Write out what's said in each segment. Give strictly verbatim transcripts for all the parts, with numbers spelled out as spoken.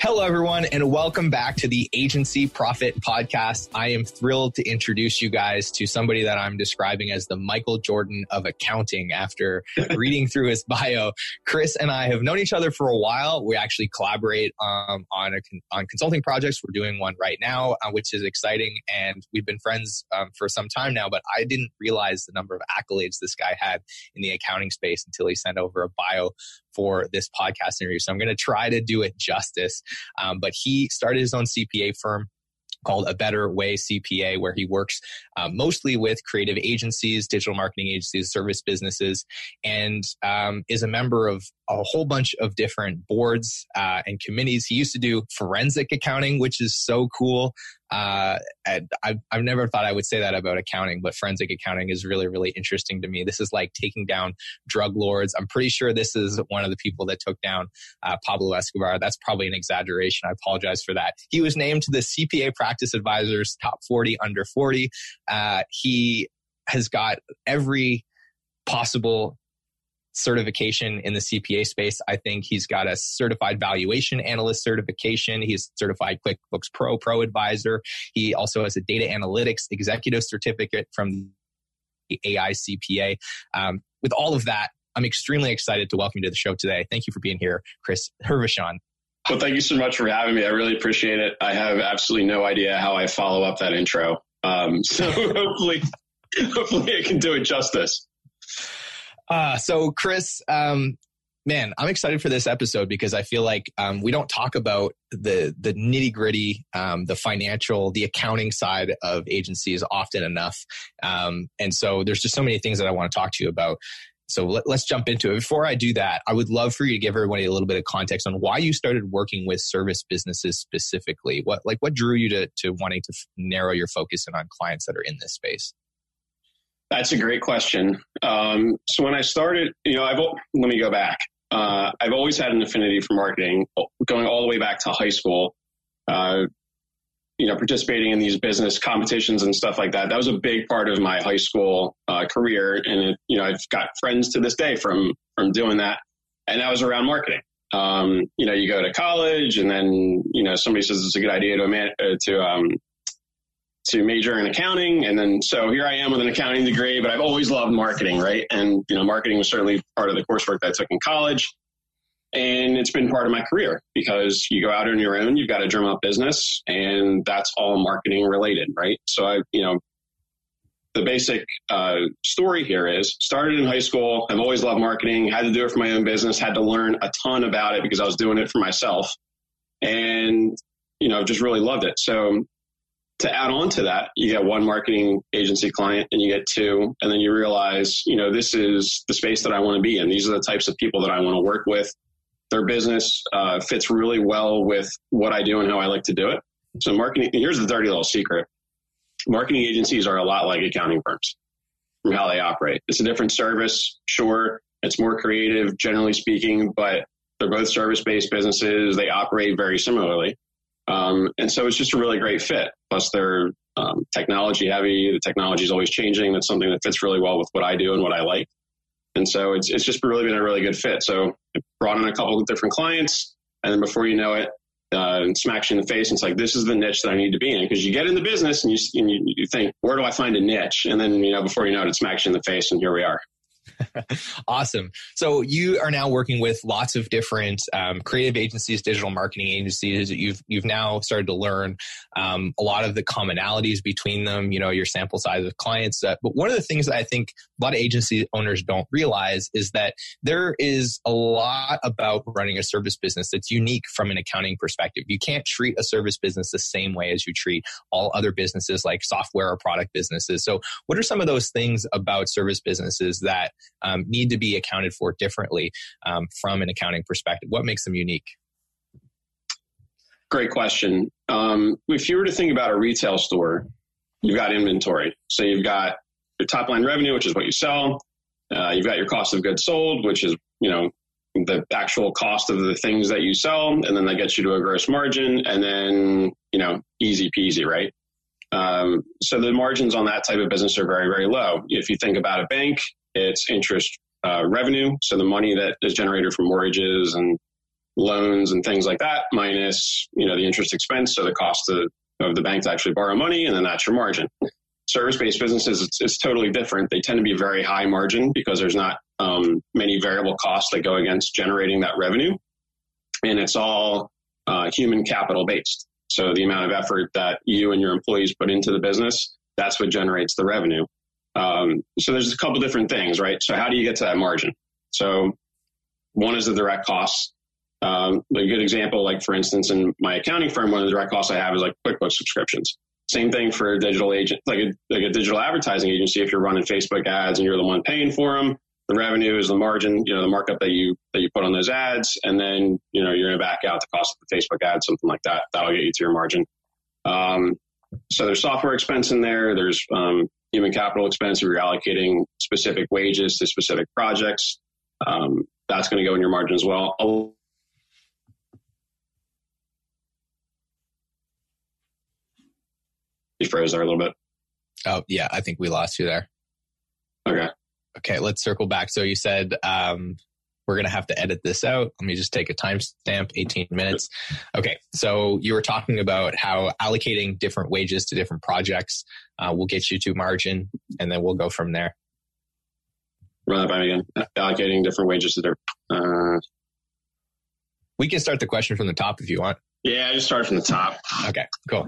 Hello, everyone, and welcome back to the Agency Profit Podcast. I am thrilled to introduce you guys to somebody that I'm describing as the Michael Jordan of accounting. After reading through his bio, Chris and I have known each other for a while. We actually collaborate um, on a on consulting projects. We're doing one right now, uh, which is exciting, and we've been friends um, for some time now, but I didn't realize the number of accolades this guy had in the accounting space until he sent over a bio for this podcast interview. So I'm going to try to do it justice. Um, but he started his own C P A firm called A Better Way C P A, where he works uh, mostly with creative agencies, digital marketing agencies, service businesses, and um, is a member of a whole bunch of different boards uh, and committees. He used to do forensic accounting, which is so cool. Uh, and I've, I've never thought I would say that about accounting, but forensic accounting is really, really interesting to me. This is like taking down drug lords. I'm pretty sure this is one of the people that took down uh, Pablo Escobar. That's probably an exaggeration. I apologize for that. He was named to the C P A Practice Advisors Top forty Under forty. Uh, he has got every possible certification in the C P A space. I think he's got a certified valuation analyst certification. He's certified QuickBooks Pro Pro Advisor. He also has a data analytics executive certificate from the A I C P A. Um, with all of that, I'm extremely excited to welcome you to the show today. Thank you for being here, Chris Hirvashon. Well, thank you so much for having me. I really appreciate it. I have absolutely no idea how I follow up that intro. Um, so hopefully, hopefully I can do it justice. Uh, so Chris, um, man, I'm excited for this episode because I feel like um, we don't talk about the the nitty gritty, um, the financial, the accounting side of agencies often enough. Um, and so there's just so many things that I want to talk to you about. So let, let's jump into it. Before I do that, I would love for you to give everybody a little bit of context on why you started working with service businesses specifically. What like what drew you to to wanting to f- narrow your focus in on clients that are in this space? That's a great question. Um, so when I started, you know, I've, let me go back. Uh, I've always had an affinity for marketing, going all the way back to high school, uh, you know, participating in these business competitions and stuff like that. That was a big part of my high school uh, career. And, it, you know, I've got friends to this day from, from doing that. And that was around marketing. Um, you know, you go to college and then, you know, somebody says it's a good idea to, man- uh, to, um, to major in accounting. And then, so here I am with an accounting degree, but I've always loved marketing, right? And, you know, marketing was certainly part of the coursework that I took in college. And it's been part of my career because you go out on your own, you've got to drum up business, and that's all marketing related, right? So I, you know, the basic uh, story here is started in high school. I've always loved marketing, had to do it for my own business, had to learn a ton about it because I was doing it for myself. And, you know, just really loved it. So to add on to that, you get one marketing agency client and you get two, and then you realize, you know, this is the space that I want to be in. These are the types of people that I want to work with. Their business uh, fits really well with what I do and how I like to do it. So marketing, here's the dirty little secret. Marketing agencies are a lot like accounting firms from how they operate. It's a different service, sure. It's more creative, generally speaking, but they're both service-based businesses. They operate very similarly. Um, and so it's just a really great fit. Plus they're um, technology heavy. The technology is always changing. That's something that fits really well with what I do and what I like. And so it's it's just really been a really good fit. So I brought in a couple of different clients, and then before you know it, uh, it smacks you in the face. And it's like, this is the niche that I need to be in. Because you get in the business and you, and you you think, where do I find a niche? And then, you know, before you know it, it smacks you in the face, and here we are. Awesome. So you are now working with lots of different um, creative agencies, digital marketing agencies. You've you've now started to learn um, a lot of the commonalities between them. You know, your sample size of clients. Uh, but one of the things that I think a lot of agency owners don't realize is that there is a lot about running a service business that's unique from an accounting perspective. You can't treat a service business the same way as you treat all other businesses like software or product businesses. So what are some of those things about service businesses that um, need to be accounted for differently um, from an accounting perspective? What makes them unique? Great question. Um, if you were to think about a retail store, you've got inventory. So you've got your top line revenue, which is what you sell. Uh, you've got your cost of goods sold, which is, you know, the actual cost of the things that you sell. And then that gets you to a gross margin, and then, you know, easy peasy, right? Um, so the margins on that type of business are very, very low. If you think about a bank, it's interest uh, revenue. So the money that is generated from mortgages and loans and things like that, minus, you know, the interest expense, so the cost of, of the bank to actually borrow money, and then that's your margin. Service-based businesses, it's, it's totally different. They tend to be very high margin because there's not um, many variable costs that go against generating that revenue. And it's all uh, human capital based. So the amount of effort that you and your employees put into the business, that's what generates the revenue. Um, so there's a couple different things, right? So how do you get to that margin? So one is the direct costs. Um, a good example, like for instance, in my accounting firm, one of the direct costs I have is like QuickBooks subscriptions. Same thing for a digital agent, like a, like a digital advertising agency. If you're running Facebook ads and you're the one paying for them, the revenue is the margin, you know, the markup that you that you put on those ads, and then you know you're going to back out the cost of the Facebook ad, something like that. That'll get you to your margin. Um, so there's software expense in there. There's um, human capital expense if you're allocating specific wages to specific projects. Um, that's going to go in your margin as well. You froze there a little bit. Oh, yeah. I think we lost you there. Okay. Okay. Let's circle back. So you said um, we're going to have to edit this out. Let me just take a timestamp, eighteen minutes. Okay. So you were talking about how allocating different wages to different projects uh, will get you to margin, and then we'll go from there. Run that by me again. Allocating different wages to different... Uh... We can start the question from the top if you want. Yeah, I just started from the top. Okay, cool.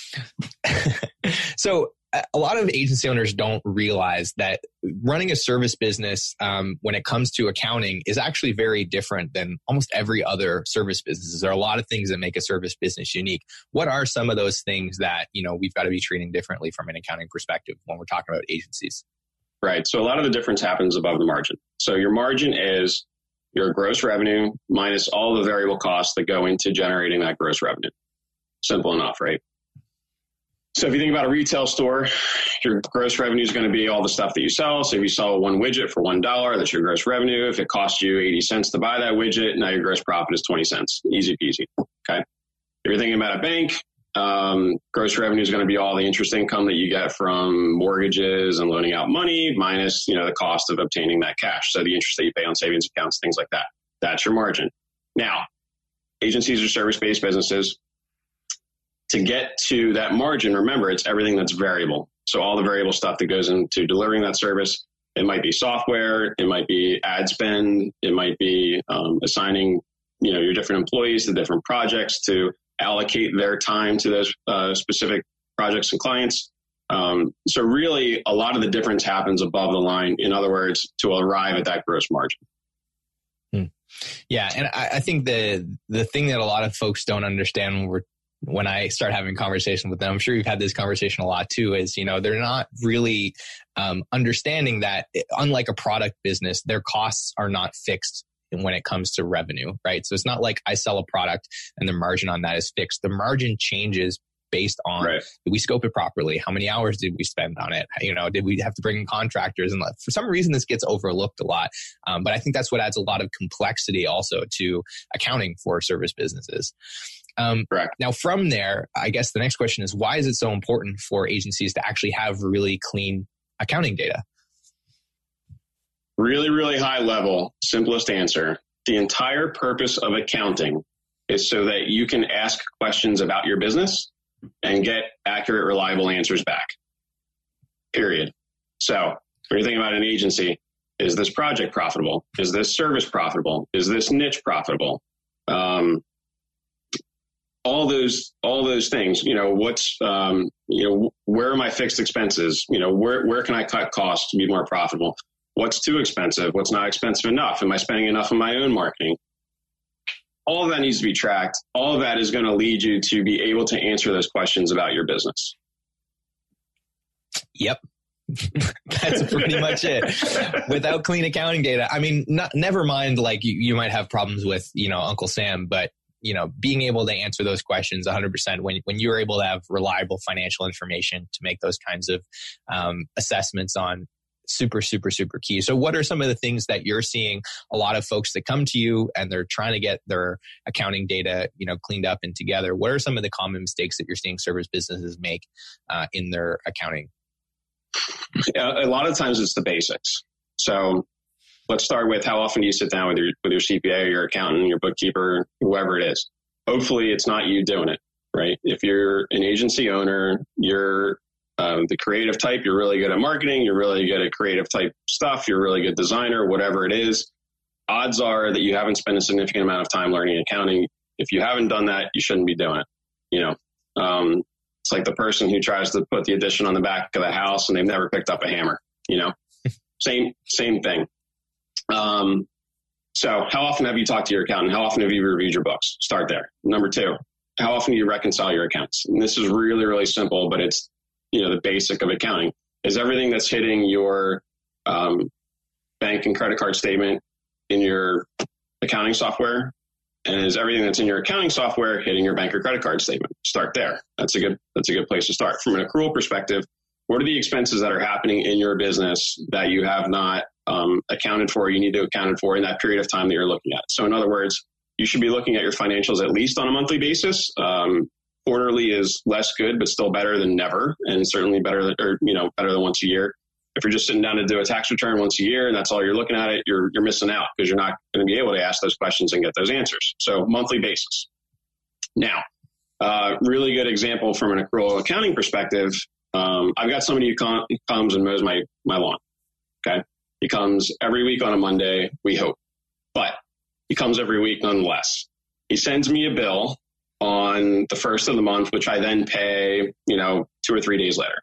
So a lot of agency owners don't realize that running a service business um, when it comes to accounting is actually very different than almost every other service business. There are a lot of things that make a service business unique. What are some of those things that, you know, we've got to be treating differently from an accounting perspective when we're talking about agencies? Right. So a lot of the difference happens above the margin. So your margin is your gross revenue minus all the variable costs that go into generating that gross revenue. Simple enough, right? So if you think about a retail store, your gross revenue is going to be all the stuff that you sell. So if you sell one widget for one dollar, that's your gross revenue. If it costs you eighty cents to buy that widget, now your gross profit is twenty cents. Easy peasy. Okay. If you're thinking about a bank, um, gross revenue is going to be all the interest income that you get from mortgages and loaning out money minus, you know, the cost of obtaining that cash. So the interest that you pay on savings accounts, things like that. That's your margin. Now, agencies are service-based businesses. To get to that margin, remember, it's everything that's variable. So all the variable stuff that goes into delivering that service, it might be software, it might be ad spend, it might be um, assigning, you know, your different employees to different projects to allocate their time to those uh, specific projects and clients. Um, so really, a lot of the difference happens above the line. In other words, to arrive at that gross margin. Hmm. Yeah, and I, I think the the thing that a lot of folks don't understand when we're when I start having conversation with them, I'm sure you've had this conversation a lot too, is, you know, they're not really um, understanding that unlike a product business, their costs are not fixed when it comes to revenue, right? So it's not like I sell a product and the margin on that is fixed. The margin changes based on, right, did we scope it properly? How many hours did we spend on it? You know, did we have to bring in contractors? And for some reason, this gets overlooked a lot. Um, but I think that's what adds a lot of complexity also to accounting for service businesses. Um, Correct. Now, from there, I guess the next question is, why is it so important for agencies to actually have really clean accounting data? Really, really high level, simplest answer. The entire purpose of accounting is so that you can ask questions about your business and get accurate, reliable answers back. Period. So when you're thinking about an agency, is this project profitable? Is this service profitable? Is this niche profitable? Um, all those, all those things, you know, what's, um, you know, where are my fixed expenses? You know, where, where can I cut costs to be more profitable? What's too expensive? What's not expensive enough? Am I spending enough on my own marketing? All of that needs to be tracked. All of that is going to lead you to be able to answer those questions about your business. Yep. That's pretty much it. Without clean accounting data, I mean, not, never mind, like you, you might have problems with, you know, Uncle Sam, but, you know, being able to answer those questions one hundred percent when, when you're able to have reliable financial information to make those kinds of um, assessments on super, super, super key. So what are some of the things that you're seeing a lot of folks that come to you and they're trying to get their accounting data, you know, cleaned up and together? What are some of the common mistakes that you're seeing service businesses make uh, in their accounting? A lot of times it's the basics. So let's start with how often do you sit down with your, with your C P A, your accountant, your bookkeeper, whoever it is. Hopefully it's not you doing it, right? If you're an agency owner, you're um, the creative type, you're really good at marketing, you're really good at creative type stuff, you're a really good designer, whatever it is, odds are that you haven't spent a significant amount of time learning accounting. If you haven't done that, you shouldn't be doing it. You know, um, it's like the person who tries to put the addition on the back of the house and they've never picked up a hammer, you know, same, same thing. Um, so how often have you talked to your accountant? How often have you reviewed your books? Start there. Number two, how often do you reconcile your accounts? And this is really, really simple, but it's, you know, the basic of accounting. Is everything that's hitting your um, bank and credit card statement in your accounting software? And is everything that's in your accounting software hitting your bank or credit card statement? Start there. That's a good, that's a good place to start. From an accrual perspective, what are the expenses that are happening in your business that you have not um, accounted for, you need to account for in that period of time that you're looking at? So in other words, you should be looking at your financials at least on a monthly basis. Um, quarterly is less good, but still better than never, and certainly better than, or, you know, better than once a year. If you're just sitting down to do a tax return once a year and that's all you're looking at it, you're, you're missing out because you're not going to be able to ask those questions and get those answers. So monthly basis. Now, uh, really good example from an accrual accounting perspective. Um, I've got somebody who com- comes and mows my, my lawn. Okay. He comes every week on a Monday, we hope, but he comes every week nonetheless. He sends me a bill on the first of the month, which I then pay, you know, two or three days later.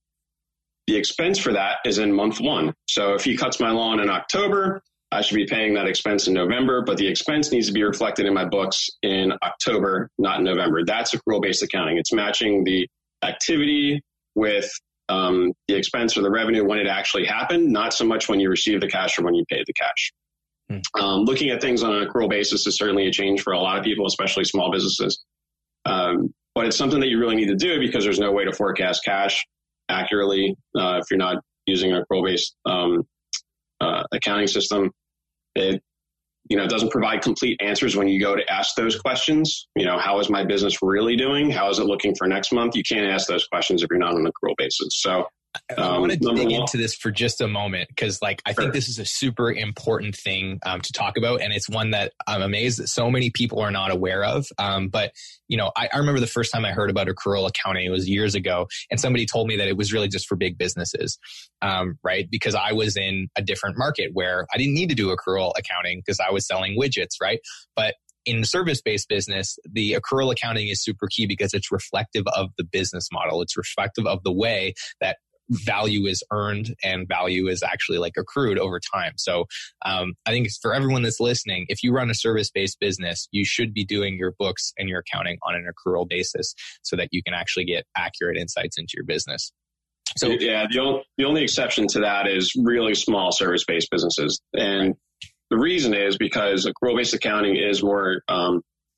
The expense for that is in month one. So if he cuts my lawn in October, I should be paying that expense in November, but the expense needs to be reflected in my books in October, not in November. That's accrual-based accounting. It's matching the activity with um, the expense or the revenue when it actually happened, not so much when you receive the cash or when you paid the cash. Hmm. Um, looking at things on an accrual basis is certainly a change for a lot of people, especially small businesses. Um, but it's something that you really need to do because there's no way to forecast cash accurately uh, if you're not using an accrual-based um, uh, accounting system. It, you know, doesn't provide complete answers when you go to ask those questions. You know, how is my business really doing? How is it looking for next month? You can't ask those questions if you're not on an accrual basis. So Um, I want to dig one. into this for just a moment because, like, I think this is a super important thing um, to talk about, and it's one that I'm amazed that so many people are not aware of. Um, but you know, I, I remember the first time I heard about accrual accounting, it was years ago, and somebody told me that it was really just for big businesses, um, right? Because I was in a different market where I didn't need to do accrual accounting because I was selling widgets, right? But in the service-based business, the accrual accounting is super key because it's reflective of the business model. It's reflective of the way that value is earned and value is actually like accrued over time. So um, I think for everyone that's listening, if you run a service-based business, you should be doing your books and your accounting on an accrual basis so that you can actually get accurate insights into your business. So yeah, the only, the only exception to that is really small service-based businesses. And the reason is because accrual-based accounting is more um,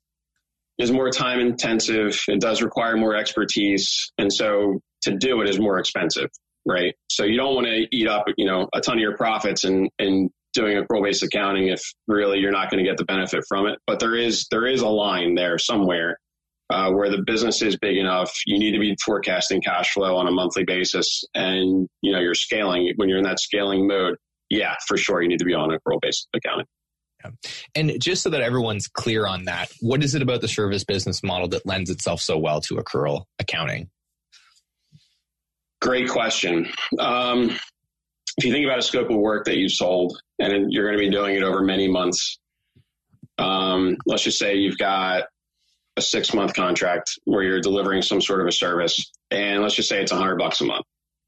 is more time intensive. It does require more expertise. And so to do it is more expensive, right? So you don't want to eat up, you know, a ton of your profits and, and doing accrual-based accounting if really you're not going to get the benefit from it. But there is, there is a line there somewhere uh, where the business is big enough. You need to be forecasting cash flow on a monthly basis. And, you know, you're scaling. When you're in that scaling mode, yeah, for sure, you need to be on accrual-based accounting. Yeah. And just so that everyone's clear on that, what is it about the service business model that lends itself so well to accrual accounting? Great question. Um, if you think about a scope of work that you've sold and you're going to be doing it over many months, um, let's just say you've got a six month contract where you're delivering some sort of a service, and let's just say it's a hundred bucks a month.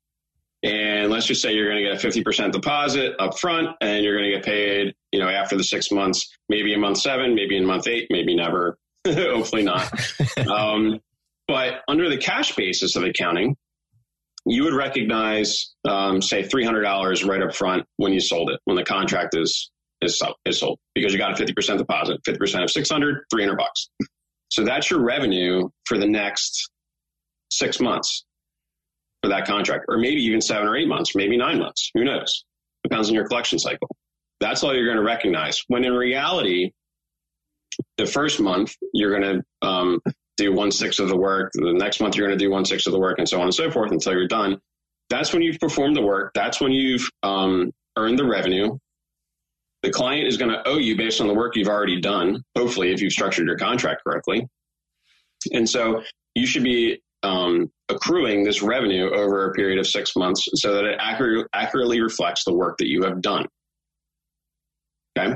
And let's just say you're going to get a fifty percent deposit up front and you're going to get paid, you know, after the six months, maybe in month seven, maybe in month eight, maybe never, hopefully not. um, but under the cash basis of accounting, you would recognize, um, say, three hundred dollars right up front when you sold it, when the contract is is, is sold, because you got a fifty percent deposit, fifty percent of six hundred, three hundred bucks. So that's your revenue for the next six months for that contract, or maybe even seven or eight months, maybe nine months. Who knows? Depends on your collection cycle. That's all you're going to recognize. When in reality, the first month, you're going to um, do one sixth of the work. The next month, you're going to do one sixth of the work, and so on and so forth until you're done. That's when you've performed the work. That's when you've um, earned the revenue. the client is going to owe you based on the work you've already done, hopefully, if you've structured your contract correctly. And so you should be um, accruing this revenue over a period of six months so that it accurate, accurately reflects the work that you have done. Okay.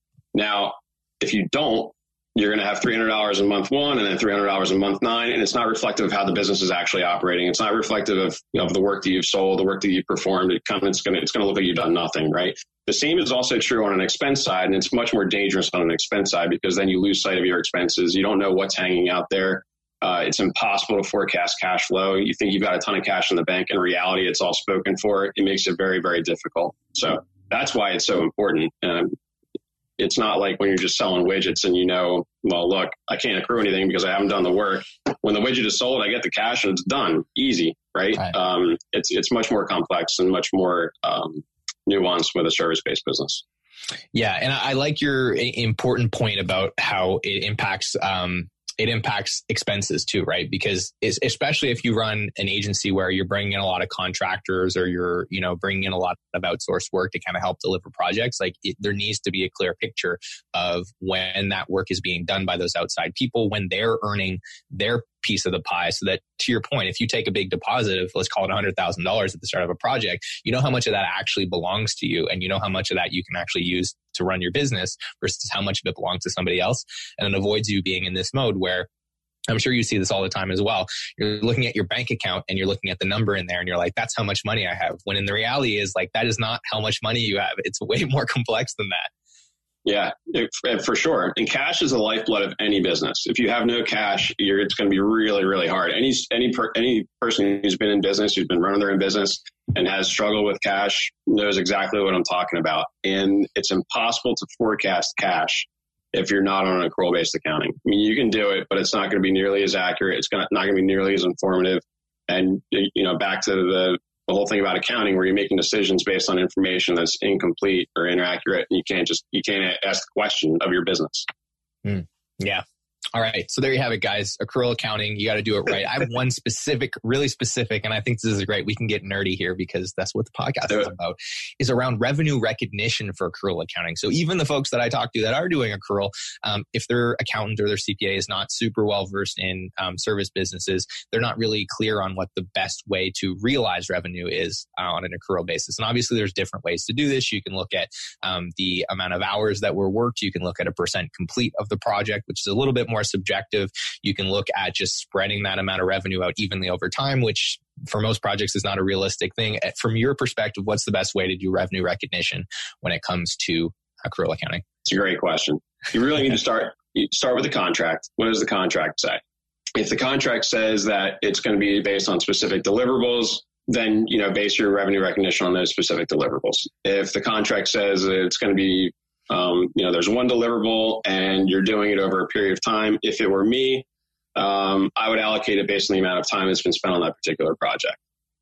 Now, if you don't, you're going to have three hundred dollars in month one and then three hundred dollars in month nine. And it's not reflective of how the business is actually operating. It's not reflective of, you know, of the work that you've sold, the work that you've performed. It kind of, it's going to, it's going to look like you've done nothing, right? The same is also true on an expense side. And it's much more dangerous on an expense side because then you lose sight of your expenses. You don't know what's hanging out there. Uh, it's impossible to forecast cash flow. You think you've got a ton of cash in the bank. In reality, it's all spoken for. It makes it very, very difficult. So that's why it's so important. Um, It's not like when you're just selling widgets and you know, well, look, I can't accrue anything because I haven't done the work. When the widget is sold, I get the cash and it's done. Easy, right? right. Um, it's it's much more complex and much more um, nuanced with a service-based business. Yeah, and I like your important point about how it impacts um, it impacts expenses too, right? Because it's, especially if you run an agency where you're bringing in a lot of contractors or you're, you know, bringing in a lot of outsourced work to kind of help deliver projects, like it, there needs to be a clear picture of when that work is being done by those outside people, when they're earning their piece of the pie, so that, to your point, if you take a big deposit of, let's call it one hundred thousand dollars at the start of a project, you know how much of that actually belongs to you, and you know how much of that you can actually use to run your business versus how much of it belongs to somebody else. And it avoids you being in this mode where, I'm sure you see this all the time as well. You're looking at your bank account and you're looking at the number in there and you're like, that's how much money I have. When in the reality is like, that is not how much money you have. It's way more complex than that. Yeah, it, for sure. And cash is the lifeblood of any business. If you have no cash, you're, it's going to be really, really hard. Any any per, any person who's been in business, who's been running their own business and has struggled with cash knows exactly what I'm talking about. And it's impossible to forecast cash if you're not on an accrual-based accounting. I mean, you can do it, but it's not going to be nearly as accurate. It's not going to be nearly as informative. And, you know, back to the the whole thing about accounting where you're making decisions based on information that's incomplete or inaccurate. And you can't just, you can't ask the question of your business. Mm, yeah. All right. So there you have it, guys. Accrual accounting. You got to do it right. I have one specific, really specific, and I think this is great. We can get nerdy here because that's what the podcast is about, is around revenue recognition for accrual accounting. So even the folks that I talk to that are doing accrual, um, if their accountant or their C P A is not super well versed in um, service businesses, they're not really clear on what the best way to realize revenue is uh, on an accrual basis. And obviously there's different ways to do this. You can look at um, the amount of hours that were worked. You can look at a percent complete of the project, which is a little bit more subjective. You can look at just spreading that amount of revenue out evenly over time, which for most projects is not a realistic thing. From your perspective, what's the best way to do revenue recognition when it comes to accrual accounting? It's a great question. You really need to start you start with the contract. What does the contract say? If the contract says that it's going to be based on specific deliverables, then, you know, base your revenue recognition on those specific deliverables. If the contract says that it's going to be Um, you know, there's one deliverable and you're doing it over a period of time. If it were me, um, I would allocate it based on the amount of time that's been spent on that particular project.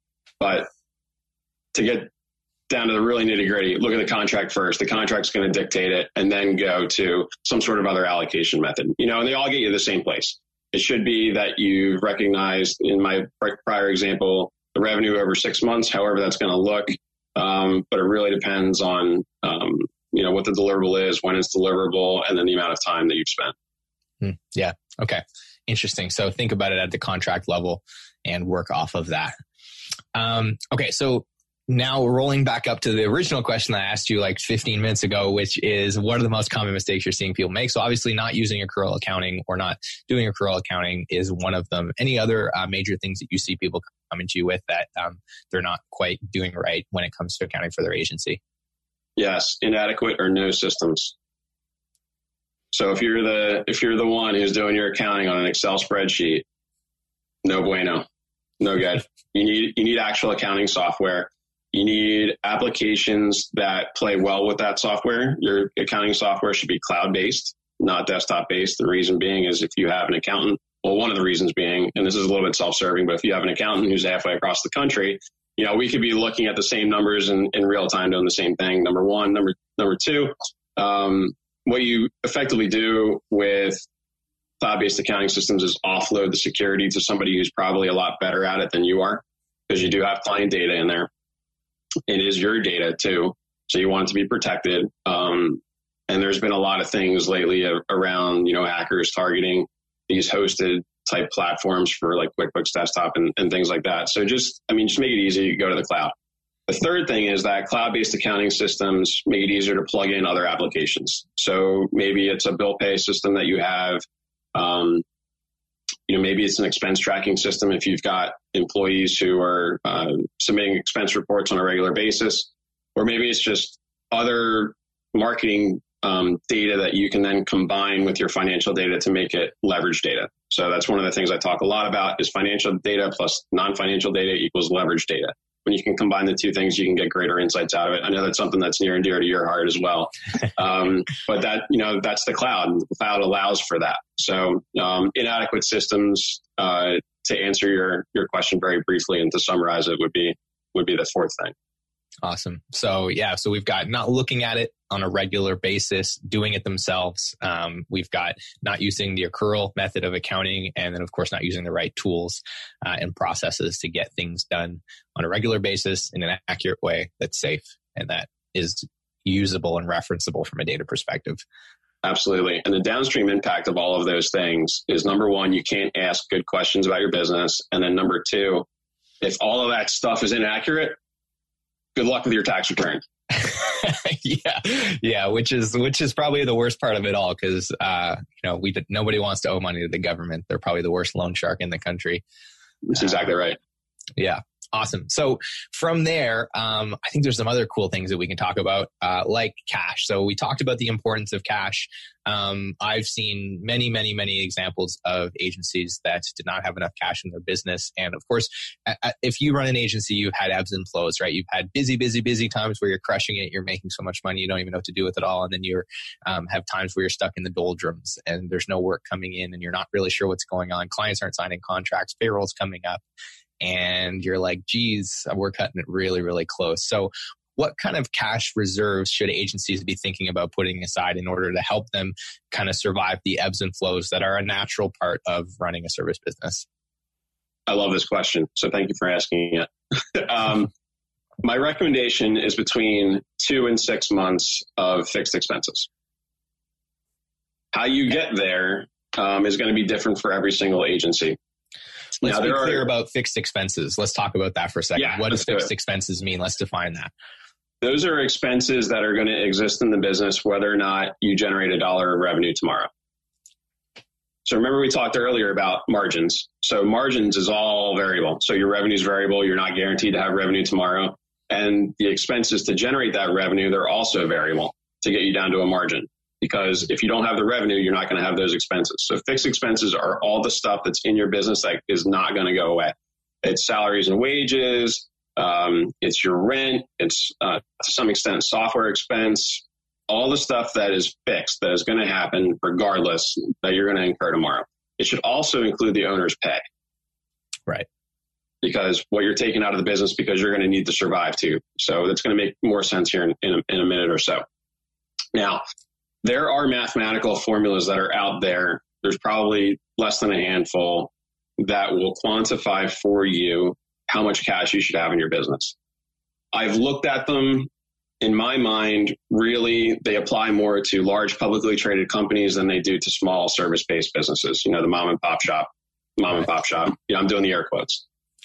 But to get down to the really nitty gritty, look at the contract first. The contract's going to dictate it and then go to some sort of other allocation method, you know, and they all get you to the same place. It should be that you've recognized, in my prior example, the revenue over six months, however that's going to look. Um, but it really depends on, um, you know, what the deliverable is, when it's deliverable, and then the amount of time that you've spent. Hmm. Yeah. Okay. Interesting. So think about it at the contract level and work off of that. Um, okay. So now rolling back up to the original question that I asked you like fifteen minutes ago, which is what are the most common mistakes you're seeing people make? So obviously not using accrual accounting or not doing accrual accounting is one of them. Any other uh, major things that you see people coming to you with that um, they're not quite doing right when it comes to accounting for their agency? Yes, inadequate or no systems. So if you're the if you're the one who's doing your accounting on an Excel spreadsheet, no bueno, no good. You need you need actual accounting software. You need applications that play well with that software. Your accounting software should be cloud-based, not desktop-based. The reason being is if you have an accountant, well, one of the reasons being, and this is a little bit self-serving, but if you have an accountant who's halfway across the country, you know, we could be looking at the same numbers in, in real time doing the same thing. Number one. Number number two, um, what you effectively do with cloud-based accounting systems is offload the security to somebody who's probably a lot better at it than you are, because you do have client data in there. It is your data too. So you want it to be protected. Um, and there's been a lot of things lately around, you know, hackers targeting these hosted type platforms for like QuickBooks Desktop and, and things like that. So just, I mean, just make it easy. You go to the cloud. The third thing is that cloud-based accounting systems make it easier to plug in other applications. So maybe it's a bill pay system that you have. Um, you know, maybe it's an expense tracking system if you've got employees who are uh, submitting expense reports on a regular basis. Or maybe it's just other marketing um, data that you can then combine with your financial data to make it leverage data. So that's one of the things I talk a lot about is financial data plus non-financial data equals leverage data. When you can combine the two things, you can get greater insights out of it. I know that's something that's near and dear to your heart as well. Um, but that, you know, that's the cloud. The cloud allows for that. So um, inadequate systems, uh, to answer your, your question very briefly and to summarize it would be, would be the fourth thing. Awesome. So yeah, so we've got not looking at it on a regular basis, doing it themselves. Um, we've got not using the accrual method of accounting, and then of course not using the right tools uh, and processes to get things done on a regular basis in an accurate way that's safe and that is usable and referenceable from a data perspective. Absolutely. And the downstream impact of all of those things is number one, you can't ask good questions about your business. And then number two, if all of that stuff is inaccurate, good luck with your tax return. yeah, yeah, which is which is probably the worst part of it all because uh, you know we nobody wants to owe money to the government. They're probably the worst loan shark in the country. That's exactly right. Yeah. Awesome. So from there, um, I think there's some other cool things that we can talk about, uh, like cash. So we talked about the importance of cash. Um, I've seen many, many, many examples of agencies that did not have enough cash in their business. And of course, if you run an agency, you've had ebbs and flows, right? You've had busy, busy, busy times where you're crushing it. You're making so much money. You don't even know what to do with it all. And then you um, have times where you're stuck in the doldrums and there's no work coming in and you're not really sure what's going on. Clients aren't signing contracts. Payroll's coming up. And you're like, geez, we're cutting it really, really close. So what kind of cash reserves should agencies be thinking about putting aside in order to help them kind of survive the ebbs and flows that are a natural part of running a service business? I love this question. So thank you for asking it. um, my recommendation is between two and six months of fixed expenses. How you get there um, is going to be different for every single agency. Let's now, be clear are, about fixed expenses. Let's talk about that for a second. Yeah, what does fixed do expenses mean? Let's define that. Those are expenses that are going to exist in the business whether or not you generate a dollar of revenue tomorrow. So remember we talked earlier about margins. So margins is all variable. So your revenue is variable. You're not guaranteed to have revenue tomorrow. And the expenses to generate that revenue, they're also variable to get you down to a margin. Because if you don't have the revenue, you're not going to have those expenses. So fixed expenses are all the stuff that's in your business that is not going to go away. It's salaries and wages. Um, it's your rent. It's uh, to some extent software expense. All the stuff that is fixed, that is going to happen regardless, that you're going to incur tomorrow. It should also include the owner's pay. Right. Because what you're taking out of the business because you're going to need to survive too. So that's going to make more sense here in, in, a, in a minute or so. Now, there are mathematical formulas that are out there. There's probably less than a handful that will quantify for you how much cash you should have in your business. I've looked at them. In my mind, really, they apply more to large publicly traded companies than they do to small service-based businesses. You know, the mom and pop shop, mom and pop shop. You know, I'm doing the air quotes.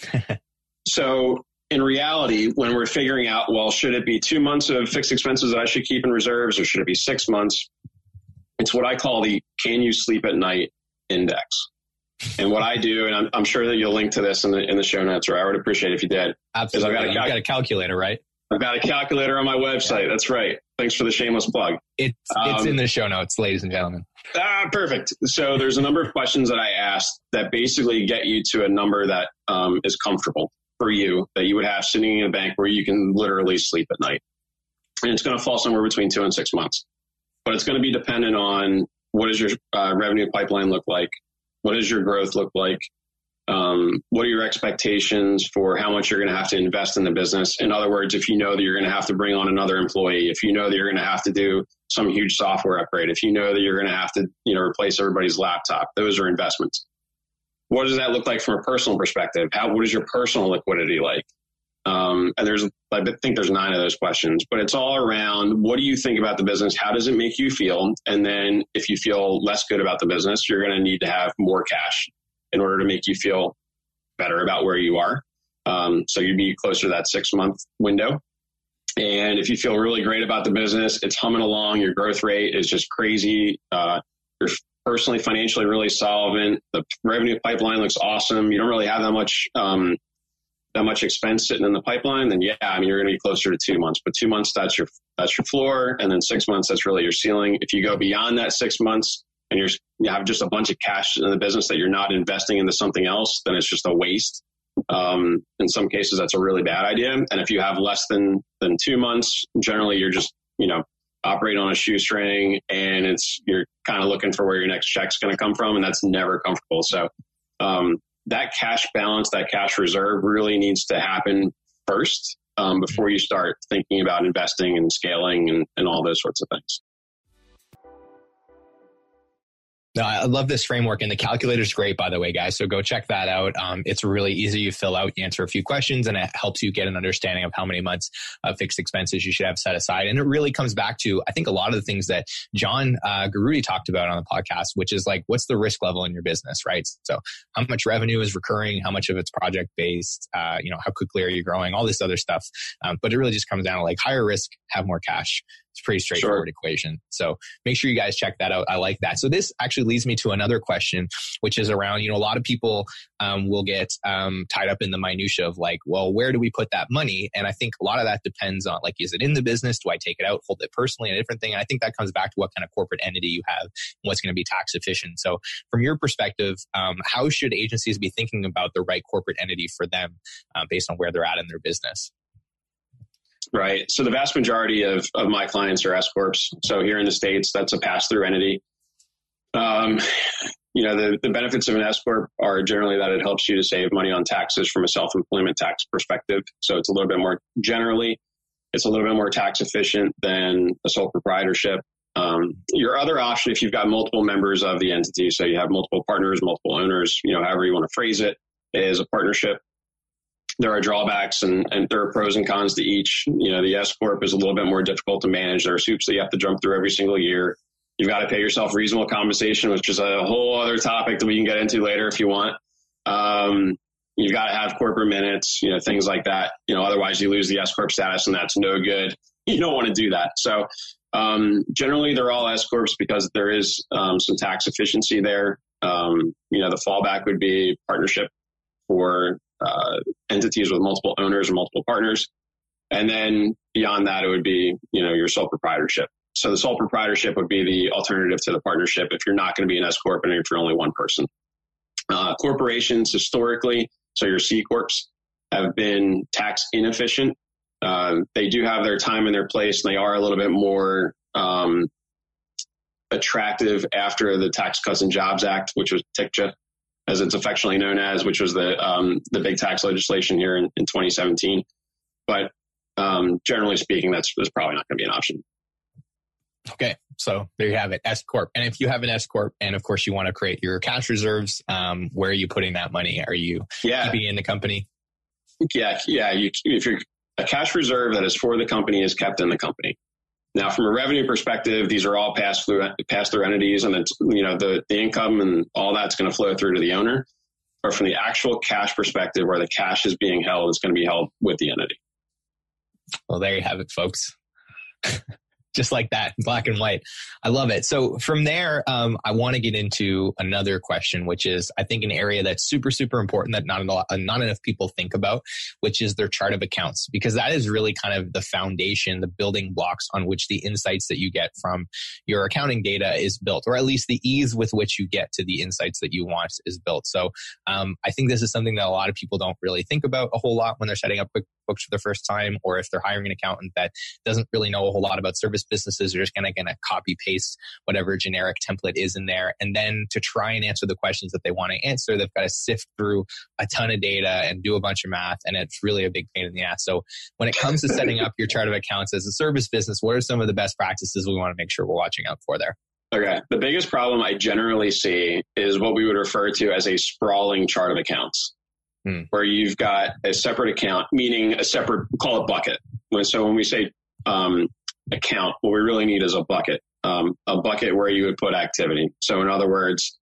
So in reality, when we're figuring out, well, should it be two months of fixed expenses that I should keep in reserves or should it be six months? It's what I call the can you sleep at night index. And what I do, and I'm, I'm sure that you'll link to this in the in the show notes, or I would appreciate it if you did. Absolutely. I've got a, You've got a calculator, right? I've got a calculator on my website. Yeah. That's right. Thanks for the shameless plug. It's, it's um, in the show notes, ladies and gentlemen. Ah, perfect. So there's a number of questions that I asked that basically get you to a number that um, is comfortable for you, that you would have sitting in a bank where you can literally sleep at night. And it's going to fall somewhere between two and six months. But it's going to be dependent on what does your uh, revenue pipeline look like? What does your growth look like? Um, what are your expectations for how much you're going to have to invest in the business? In other words, if you know that you're going to have to bring on another employee, if you know that you're going to have to do some huge software upgrade, if you know that you're going to have to, you know, replace everybody's laptop, those are investments. What does that look like from a personal perspective? How, what is your personal liquidity like? Um, and there's, I think there's nine of those questions, but it's all around, what do you think about the business? How does it make you feel? And then if you feel less good about the business, you're going to need to have more cash in order to make you feel better about where you are. Um, so you'd be closer to that six month window. And if you feel really great about the business, it's humming along, your growth rate is just crazy. Uh, you're personally, financially really solvent. The revenue pipeline looks awesome. You don't really have that much, um, that much expense sitting in the pipeline, then yeah, I mean, you're going to be closer to two months, but two months, that's your, that's your floor. And then six months, that's really your ceiling. If you go beyond that six months and you're, you have just a bunch of cash in the business that you're not investing into something else, then it's just a waste. Um, in some cases, that's a really bad idea. And if you have less than, than two months, generally you're just, you know, operating on a shoestring, and it's, you're kind of looking for where your next check's going to come from. And that's never comfortable. So, um, that cash balance, that cash reserve really needs to happen first, um, before you start thinking about investing and scaling and, and all those sorts of things. No, I love this framework, and the calculator is great, by the way, guys. So go check that out. Um, it's really easy. You fill out, you answer a few questions, and it helps you get an understanding of how many months of fixed expenses you should have set aside. And it really comes back to, I think, a lot of the things that John uh, Garudi talked about on the podcast, which is like, what's the risk level in your business, right? So how much revenue is recurring? How much of it's project based? Uh, you know, how quickly are you growing? All this other stuff. Um, but it really just comes down to like higher risk, have more cash. It's a pretty straightforward sure. equation. So make sure you guys check that out. I like that. So this actually leads me to another question, which is around, you know, a lot of people um, will get um, tied up in the minutia of like, well, where do we put that money? And I think a lot of that depends on like, is it in the business? Do I take it out, hold it personally, a different thing? And I think that comes back to what kind of corporate entity you have and what's going to be tax efficient. So from your perspective, um, how should agencies be thinking about the right corporate entity for them uh, based on where they're at in their business? Right. So the vast majority of, of my clients are S corps. So here in the States, that's a pass-through entity. Um, you know, the, the benefits of an S corp are generally that it helps you to save money on taxes from a self-employment tax perspective. So it's a little bit more, generally, it's a little bit more tax efficient than a sole proprietorship. Um, your other option, if you've got multiple members of the entity, so you have multiple partners, multiple owners, you know, however you want to phrase it, is a partnership. There are drawbacks and, and there are pros and cons to each. You know, the S corp is a little bit more difficult to manage. There are hoops that you have to jump through every single year. You've got to pay yourself reasonable compensation, which is a whole other topic that we can get into later if you want. Um, you've got to have corporate minutes, you know, things like that. You know, otherwise you lose the S corp status and that's no good. You don't want to do that. So um, generally they're all S corps because there is um, some tax efficiency there. Um, you know, the fallback would be partnership for uh, entities with multiple owners or multiple partners. And then beyond that, it would be, you know, your sole proprietorship. So the sole proprietorship would be the alternative to the partnership if you're not going to be an S corp and if you're only one person. Uh, corporations historically, so your C corps, have been tax inefficient. Uh, they do have their time and their place, and they are a little bit more um, attractive after the Tax Cuts and Jobs Act, which was T I C J A, as it's affectionately known as, which was the um, the big tax legislation here in, in twenty seventeen. But um, generally speaking, that's, that's probably not going to be an option. Okay, so there you have it, S corp. And if you have an S corp, and of course you want to create your cash reserves, um, where are you putting that money? Are you yeah. keeping it in the company? Yeah, yeah. You, if you're a cash reserve that is for the company is kept in the company. Now, from a revenue perspective, these are all pass through pass through entities, and it's, you know, the, the income and all that's going to flow through to the owner. But from the actual cash perspective, where the cash is being held, is going to be held with the entity. Well, there you have it, folks. Just like that, black and white. I love it. So from there, um, I want to get into another question, which is, I think, an area that's super, super important that not, a lot, not enough people think about, which is their chart of accounts, because that is really kind of the foundation, the building blocks on which the insights that you get from your accounting data is built, or at least the ease with which you get to the insights that you want is built. So um, I think this is something that a lot of people don't really think about a whole lot when they're setting up QuickBooks for the first time, or if they're hiring an accountant that doesn't really know a whole lot about service businesses, are just going to copy paste whatever generic template is in there. And then to try and answer the questions that they want to answer, they've got to sift through a ton of data and do a bunch of math. And it's really a big pain in the ass. So when it comes to setting up your chart of accounts as a service business, what are some of the best practices we want to make sure we're watching out for there? Okay. The biggest problem I generally see is what we would refer to as a sprawling chart of accounts. hmm. where you've got a separate account, meaning a separate, call it bucket. So when we say um, account, what we really need is a bucket, um, a bucket where you would put activity. So in other words,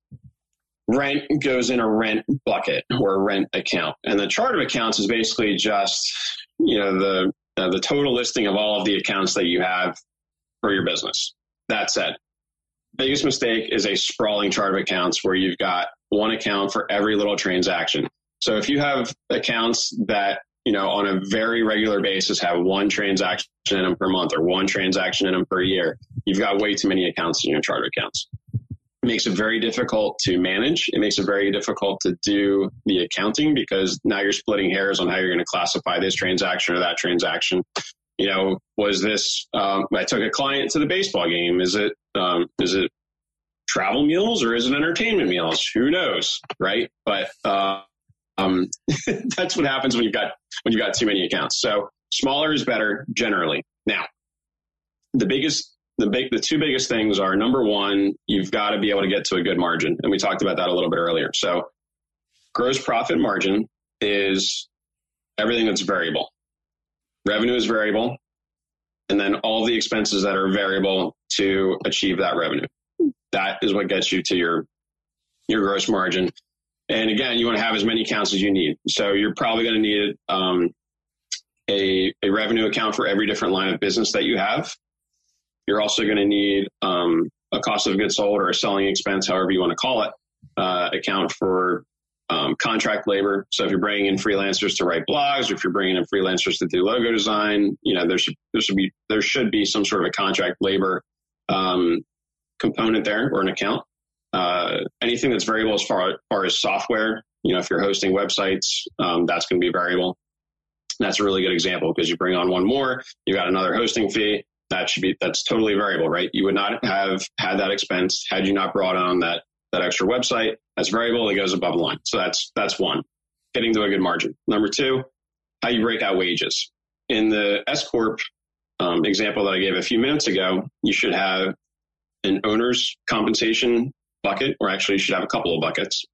rent goes in a rent bucket or a rent account. And the chart of accounts is basically just, you know, the uh, the total listing of all of the accounts that you have for your business. That said, biggest mistake is a sprawling chart of accounts where you've got one account for every little transaction. So if you have accounts that, you know, on a very regular basis have one transaction in them per month or one transaction in them per year, you've got way too many accounts in your chart of accounts. It makes it very difficult to manage. It makes it very difficult to do the accounting because now you're splitting hairs on how you're going to classify this transaction or that transaction. You know, was this, um, I took a client to the baseball game. Is it, um, is it travel meals or is it entertainment meals? Who knows? Right. But, uh, um, that's what happens when you've got, when you've got too many accounts. So smaller is better generally. Now, the biggest, the big, the two biggest things are, number one, you've got to be able to get to a good margin. And we talked about that a little bit earlier. So gross profit margin is everything that's variable. Revenue is variable. And then all the expenses that are variable to achieve that revenue. That is what gets you to your, your gross margin. And again, you want to have as many accounts as you need. So you're probably going to need um, a, a revenue account for every different line of business that you have. You're also going to need um, a cost of goods sold or a selling expense, however you want to call it, uh, account for um, contract labor. So if you're bringing in freelancers to write blogs, or if you're bringing in freelancers to do logo design, you know, there should, there should be, there should be some sort of a contract labor um, component there or an account. Uh, anything that's variable as far, as far as software, you know, if you're hosting websites, um, that's going to be variable. That's a really good example because you bring on one more, you got another hosting fee. That should be, that's totally variable, right? You would not have had that expense had you not brought on that, that extra website. That's variable. It goes above the line. So that's, that's one, getting to a good margin. Number two, how you break out wages. In the S Corp um, example that I gave a few minutes ago, you should have an owner's compensation bucket, or actually you should have a couple of buckets.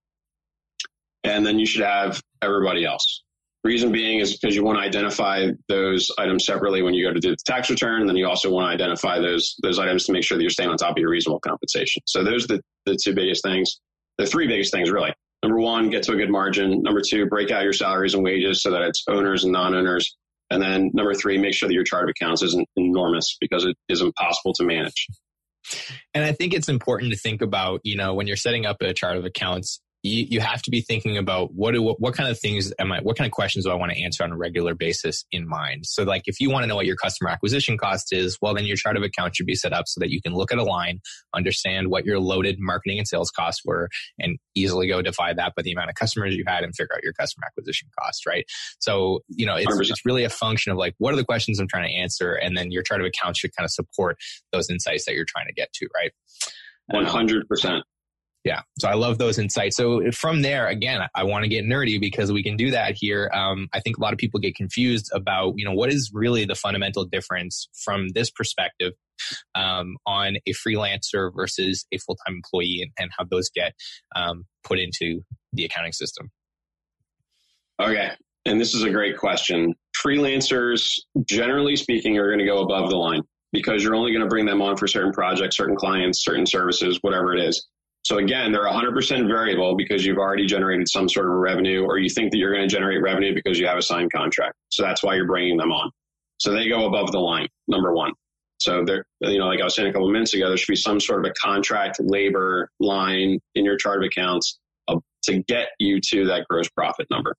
And then you should have everybody else. Reason being is because you want to identify those items separately when you go to do the tax return. And then you also want to identify those those items to make sure that you're staying on top of your reasonable compensation. So those are the, the two biggest things, the three biggest things really. Number one, get to a good margin. Number two, break out your salaries and wages so that it's owners and non-owners. And then number three, make sure that your chart of accounts isn't enormous because it is impossible to manage. And I think it's important to think about, you know, when you're setting up a chart of accounts, you, you have to be thinking about what do, what, what kind of things am I, what kind of questions do I want to answer on a regular basis in mind? So like, if you want to know what your customer acquisition cost is, well, then your chart of accounts should be set up so that you can look at a line, understand what your loaded marketing and sales costs were, and easily go divide that by the amount of customers you had and figure out your customer acquisition cost, right? So, you know, it's, it's really a function of like, what are the questions I'm trying to answer? And then your chart of accounts should kind of support those insights that you're trying to get to, right? one hundred percent. Yeah. So I love those insights. So from there, again, I want to get nerdy because we can do that here. Um, I think a lot of people get confused about, you know, what is really the fundamental difference from this perspective um, on a freelancer versus a full-time employee and, and how those get um, put into the accounting system. Okay. And this is a great question. Freelancers, generally speaking, are going to go above the line because you're only going to bring them on for certain projects, certain clients, certain services, whatever it is. So again, they're one hundred percent variable because you've already generated some sort of revenue, or you think that you're going to generate revenue because you have a signed contract. So that's why you're bringing them on. So they go above the line, number one. So there, you know, like I was saying a couple of minutes ago, there should be some sort of a contract labor line in your chart of accounts uh, to get you to that gross profit number.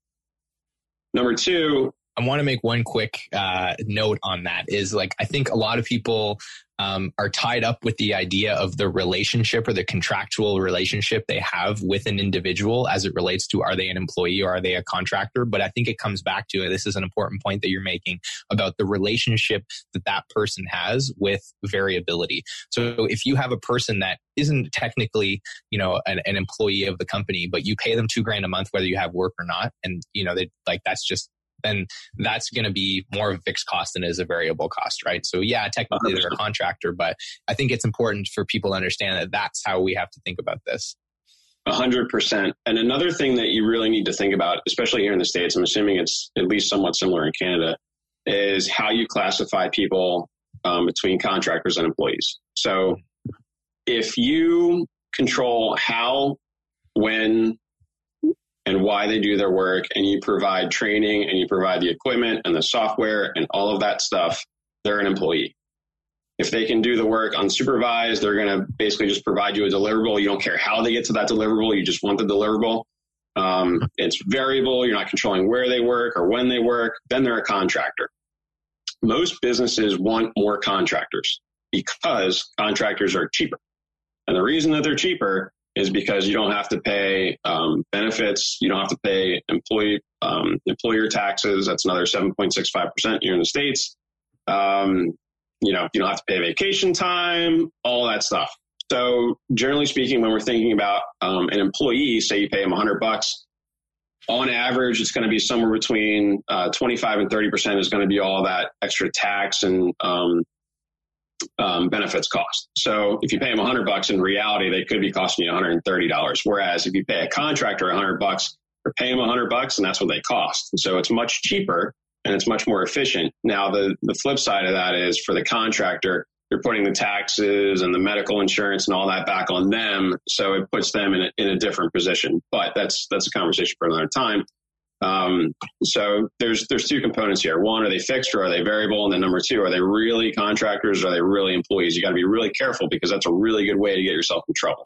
Number two, I want to make one quick uh, note on that is like, I think a lot of people um, are tied up with the idea of the relationship or the contractual relationship they have with an individual as it relates to, are they an employee or are they a contractor? But I think it comes back to, this is an important point that you're making about the relationship that that person has with variability. So if you have a person that isn't technically, you know, an, an employee of the company, but you pay them two grand a month, whether you have work or not, and, you know, they like, that's just, then that's going to be more of a fixed cost than it is a variable cost, right? So yeah, technically they're a contractor, but I think it's important for people to understand that that's how we have to think about this. A hundred percent. And another thing that you really need to think about, especially here in the States, I'm assuming it's at least somewhat similar in Canada, is how you classify people um, between contractors and employees. So if you control how, when, and why they do their work, and you provide training and you provide the equipment and the software and all of that stuff, they're an employee. If they can do the work unsupervised, they're going to basically just provide you a deliverable. You don't care how they get to that deliverable. You just want the deliverable. Um, it's variable. You're not controlling where they work or when they work. Then they're a contractor. Most businesses want more contractors because contractors are cheaper. And the reason that they're cheaper is because you don't have to pay um, benefits. You don't have to pay employee um, employer taxes. That's another seven point six five percent here in the States. Um, you know, you don't have to pay vacation time, all that stuff. So generally speaking, when we're thinking about um, an employee, say you pay them a hundred bucks, on average, it's going to be somewhere between uh, twenty-five and thirty percent is going to be all that extra tax and um, um, benefits cost. So if you pay them a hundred bucks, in reality, they could be costing you one hundred thirty dollars. Whereas if you pay a contractor a hundred bucks, or pay them a hundred bucks, and that's what they cost. So it's much cheaper and it's much more efficient. Now, the, the flip side of that is for the contractor, you're putting the taxes and the medical insurance and all that back on them. So it puts them in a, in a different position. But that's that's a conversation for another time. Um, so there's there's two components here. One, are they fixed or are they variable? And then number two, are they really contractors or are they really employees? You got to be really careful because that's a really good way to get yourself in trouble.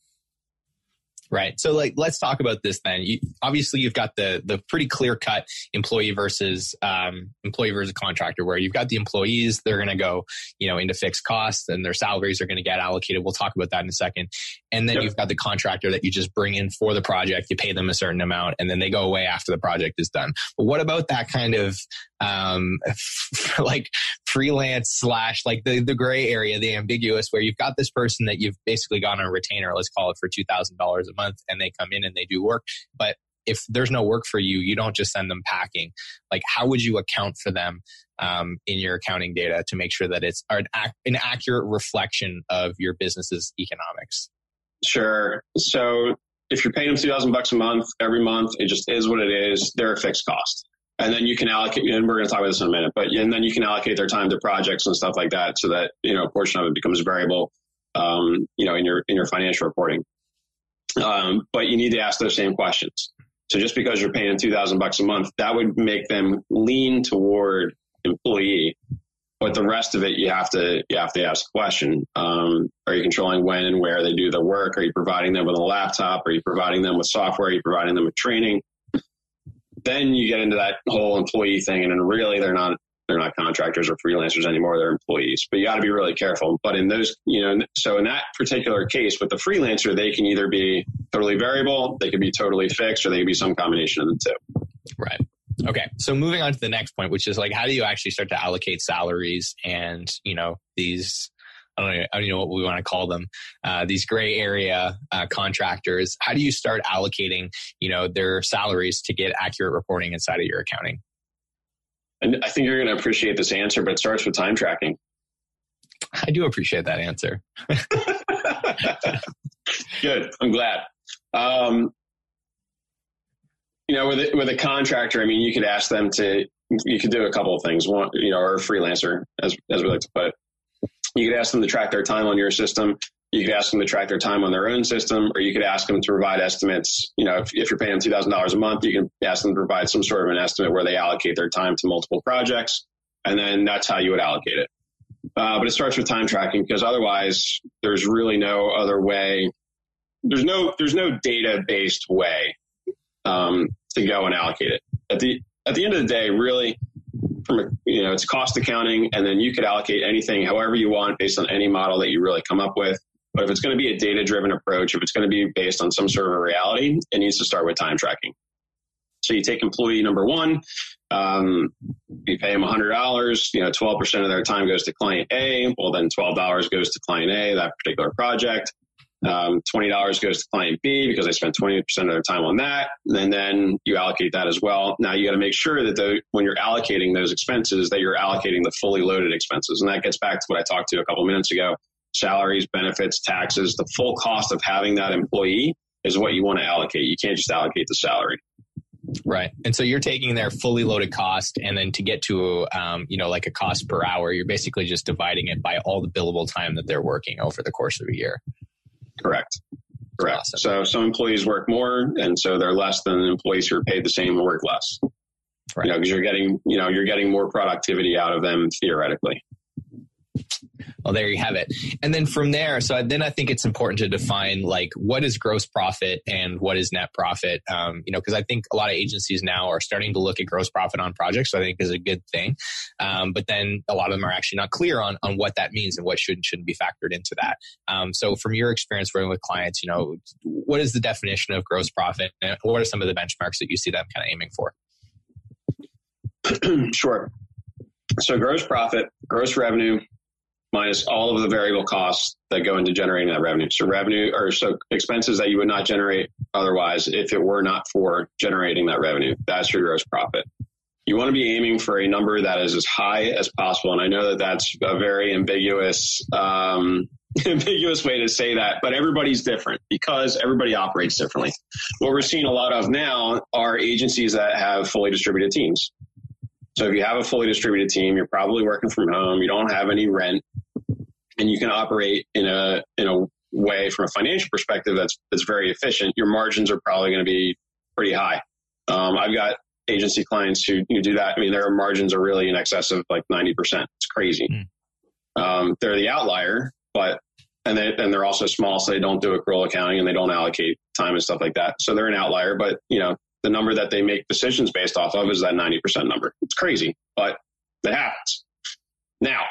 Right. So like, let's talk about this then. You, obviously, you've got the the pretty clear cut employee versus um, employee versus contractor, where you've got the employees, they're going to go, you know, into fixed costs and their salaries are going to get allocated. We'll talk about that in a second. And then yep. you've got the contractor that you just bring in for the project. You pay them a certain amount and then they go away after the project is done. But what about that kind of um, like freelance slash like the, the gray area, the ambiguous, where you've got this person that you've basically got on a retainer, let's call it for two thousand dollars a month, and they come in and they do work. But if there's no work for you, you don't just send them packing. Like, how would you account for them um, in your accounting data to make sure that it's an, ac- an accurate reflection of your business's economics? Sure. So if you're paying them two thousand bucks a month, every month, it just is what it is. They're a fixed cost. And then you can allocate, and we're going to talk about this in a minute, but and then you can allocate their time to projects and stuff like that so that, you know, a portion of it becomes variable, um, you know, in your, in your financial reporting. Um, but you need to ask those same questions. So just because you're paying two thousand bucks a month, that would make them lean toward employee. But the rest of it, you have to, you have to ask a question. Um, are you controlling when and where they do the work? Are you providing them with a laptop? Are you providing them with software? Are you providing them with training? Then you get into that whole employee thing, and then really they're not they're not contractors or freelancers anymore. They're employees. But you got to be really careful. But in those, you know, so in that particular case with the freelancer, they can either be totally variable, they could be totally fixed, or they could be some combination of the two. Right. Okay. So moving on to the next point, which is like, how do you actually start to allocate salaries and, you know, these, I don't know, I don't know what we want to call them, uh, these gray area uh, contractors. How do you start allocating, you know, their salaries to get accurate reporting inside of your accounting? And I think you're going to appreciate this answer, but it starts with time tracking. I do appreciate that answer. Good. I'm glad. Um, you know, with a, with a contractor, I mean, you could ask them to, you could do a couple of things. One, you know, or a freelancer, as as we like to put it. You could ask them to track their time on your system. You could ask them to track their time on their own system, or you could ask them to provide estimates. You know, if, if you're paying them two thousand dollars a month, you can ask them to provide some sort of an estimate where they allocate their time to multiple projects. And then that's how you would allocate it. Uh, but it starts with time tracking, because otherwise there's really no other way. There's no, there's no data-based way um, to go and allocate it. At the, at the end of the day, really, from a, you know, it's cost accounting, and then you could allocate anything however you want based on any model that you really come up with. But if it's going to be a data-driven approach, if it's going to be based on some sort of a reality, it needs to start with time tracking. So you take employee number one, um, you pay them one hundred dollars, you know, twelve percent of their time goes to client A. Well, then twelve dollars goes to client A, that particular project. Um, twenty dollars goes to client B because they spent twenty percent of their time on that. And then you allocate that as well. Now you got to make sure that the, when you're allocating those expenses, that you're allocating the fully loaded expenses. And that gets back to what I talked to a couple minutes ago: salaries, benefits, taxes, the full cost of having that employee. is what you want to allocate. You can't just allocate the salary. Right. And so you're taking their fully loaded cost, and then to get to, um, you know, like a cost per hour, you're basically just dividing it by all the billable time that they're working over the course of a year. Correct. Correct. Awesome. So some employees work more, and so they're less than employees who are paid the same and work less. Right. You know, because you're getting, you know, you're getting more productivity out of them theoretically. Well, there you have it. And then from there, so then I think it's important to define like what is gross profit and what is net profit. Um, you know, because I think a lot of agencies now are starting to look at gross profit on projects, so I think is a good thing. Um, but then a lot of them are actually not clear on on what that means and what should and shouldn't be factored into that. Um, so from your experience working with clients, you know, what is the definition of gross profit, and what are some of the benchmarks that you see them kind of aiming for? Sure. So gross profit, gross revenue, minus all of the variable costs that go into generating that revenue. So revenue or so expenses that you would not generate otherwise if it were not for generating that revenue. That's your gross profit. You want to be aiming for a number that is as high as possible. And I know that that's a very ambiguous, um, ambiguous way to say that, but everybody's different because everybody operates differently. What we're seeing a lot of now are agencies that have fully distributed teams. So if you have a fully distributed team, you're probably working from home, you don't have any rent, and you can operate in a in a way from a financial perspective that's that's very efficient. Your margins are probably going to be pretty high. Um, I've got agency clients who, who do that. I mean, their margins are really in excess of like ninety percent. It's crazy. Mm. Um, they're the outlier, but and they and they're also small, so they don't do accrual accounting and they don't allocate time and stuff like that. So they're an outlier, but you know, the number that they make decisions based off of is that ninety percent number. It's crazy, but it happens. Now,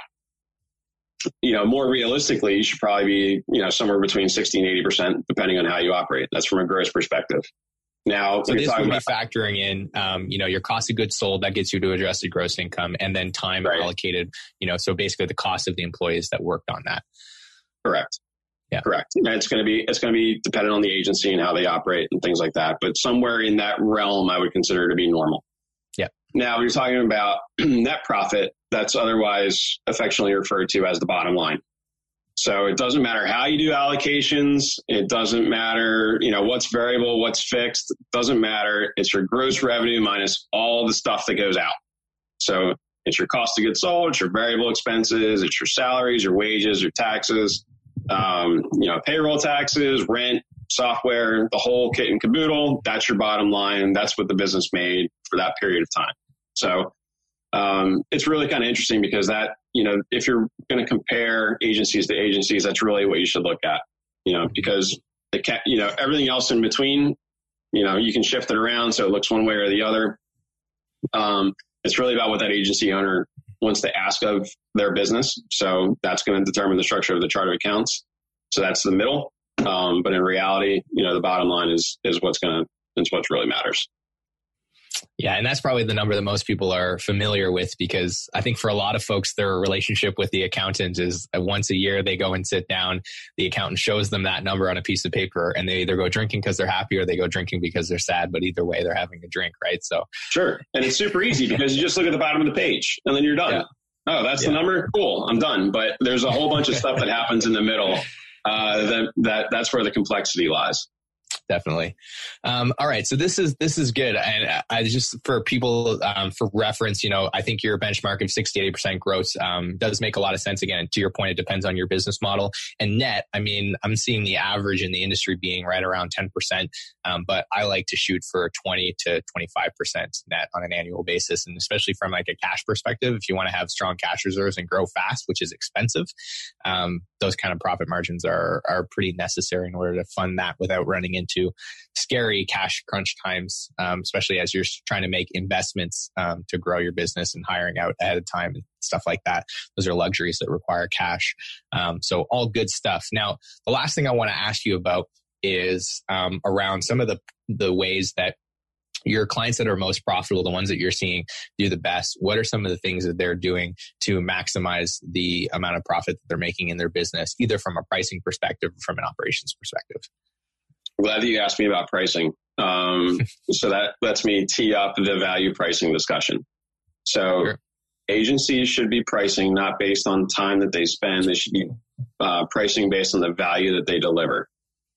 you know, more realistically, you should probably be, you know, somewhere between sixty and eighty percent, depending on how you operate. That's from a gross perspective. Now, so this would about, be factoring in, um, you know, your cost of goods sold, that gets you to adjusted gross income, and then time right. allocated, you know, so basically the cost of the employees that worked on that. Correct. Yeah. Correct. And it's going to be, it's going to be dependent on the agency and how they operate and things like that. But somewhere in that realm, I would consider to be normal. Yeah. Now, you're talking about net profit. That's otherwise affectionately referred to as the bottom line. So it doesn't matter how you do allocations. It doesn't matter, you know, what's variable, what's fixed. It doesn't matter. It's your gross revenue minus all the stuff that goes out. So it's your cost of goods sold, it's your variable expenses, it's your salaries, your wages, your taxes, um, you know, payroll taxes, rent, software, the whole kit and caboodle. That's your bottom line. That's what the business made for that period of time. So um, it's really kind of interesting because that, you know, if you're going to compare agencies to agencies, that's really what you should look at, you know, because the ca- you know, everything else in between, you know, you can shift it around so it looks one way or the other. Um, it's really about what that agency owner wants to ask of their business. So that's going to determine the structure of the chart of accounts. So that's the middle. Um, but in reality, you know, the bottom line is, is what's going to, is what really matters. Yeah. And that's probably the number that most people are familiar with, because I think for a lot of folks, their relationship with the accountant is once a year, they go and sit down, the accountant shows them that number on a piece of paper, and they either go drinking because they're happy or they go drinking because they're sad. But either way, they're having a drink, right? So sure. And it's super easy because you just look at the bottom of the page and then you're done. Yeah. Oh, that's yeah. the number. Cool. I'm done. But there's a whole bunch of stuff that happens in the middle. Uh, that, that that's where the complexity lies. Definitely. Um, all right. So this is, this is good. And I just, for people, um, for reference, you know, I think your benchmark of sixty, eighty percent gross, um, does make a lot of sense. Again, to your point, it depends on your business model. And net, I mean, I'm seeing the average in the industry being right around ten percent. Um, but I like to shoot for twenty to twenty-five percent net on an annual basis. And especially from like a cash perspective, if you want to have strong cash reserves and grow fast, which is expensive, um, those kind of profit margins are, are pretty necessary in order to fund that without running into scary cash crunch times, um, especially as you're trying to make investments um, to grow your business and hiring out ahead of time and stuff like that. Those are luxuries that require cash. Um, so all good stuff. Now, the last thing I want to ask you about is um, around some of the, the ways that your clients that are most profitable, the ones that you're seeing do the best. What are some of the things that they're doing to maximize the amount of profit that they're making in their business, either from a pricing perspective or from an operations perspective? Glad that you asked me about pricing. Um, so that lets me tee up the value pricing discussion. So sure. Agencies should be pricing not based on time that they spend. They should be uh, pricing based on the value that they deliver.